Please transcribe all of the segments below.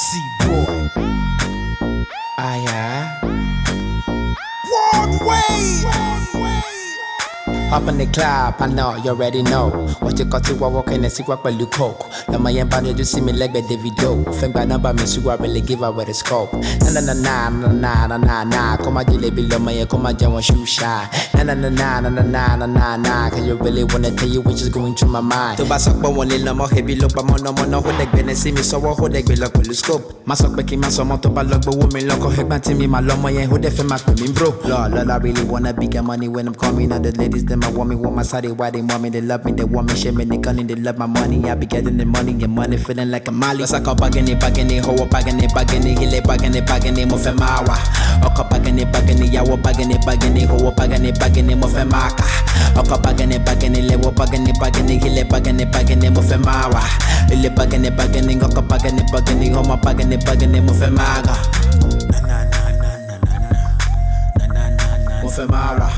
C-Boy. One way. Up in the club, I know you already know. What you got to walk in and see what you coke. Now my band you see me like the Davido. Think by number me so I really give out with the scope. Na na na na na na na na. Come on, jelly below my come on, John shoe shine. Na na na na na na na na na. Cause you really wanna tell you which is going through my mind. To back up one little more heavy look, but no hold like Ben see me so what hold like look with the scope. My sock back in my summer to balog, but woman lock or head back to me, my love my who the my me bro. Lord, I really wanna bigger money when I'm coming out the ladies, them I want me, want my side, why they want me, they love me, they want me, shame me, they gunning, they love my money, I be getting the money, and money feeling like a Mali. Cause I call bagging it, ho, bagging it, hile bagging it, mo fe mawa. Oko bagging it, yawo bagging it, ho, bagging it, mo fe maka. Oko bagging it, lewo bagging it, hile bagging it, mo fe mawa. Hile bagging it, oko bagging it, ho, ma bagging it, mo fe maga. Na na na na na na na na na na mo fe mawa.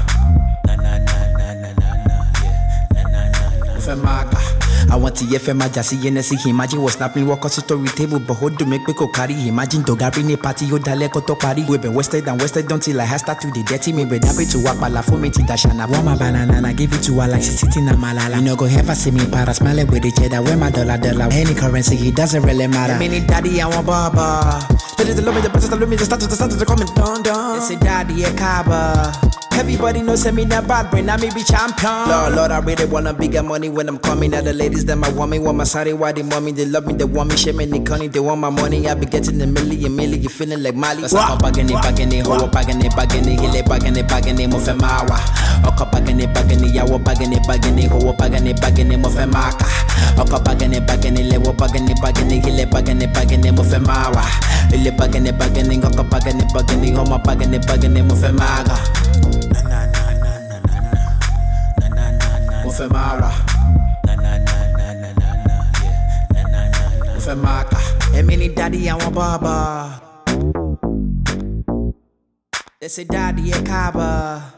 I want to hear my Jassy and see imagine was snapping walk on story table, but hold to make me go carry. Imagine Dogari ne party, yo daleko to party. We been wasted until I has started the dirty. Me be happy to walk la for me to dash and I want my banana and I give it to her like she sitting in Malala. You know go ever see me para smiling with the cheddar. Where my dollar, any currency, it doesn't really matter. Mini daddy, I want baba. That is the love me, the best love me, the status to comment down. It's a daddy, a kaba. Everybody knows me that bad brain, I may be champion. Lord, I really wanna bigger money when I'm coming. At the ladies, them I want me, want my side, why they want me, they love me, they want me, shame me, they want my money. I be getting a million, feeling like Mali. Cause I'm bagging it, ho, bagging it, hile bagging it, mo fe mawa. Oko bagging it, yawo bagging it, ho, bagging it, mo fe maka. Oko bagging it, lewo bagging it, hile bagging it, mo fe mawa. Hile bagging it, oko bagging it, ho, ma bagging it, mo fe maga. Na na na na na na na na na na mo fe mara. Na na na na na na na yeah. Na na na na mo fe maka. Mini daddy I want baba. They say daddy a kaba.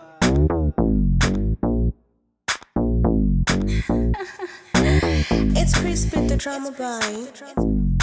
It's Chris with the drama boy.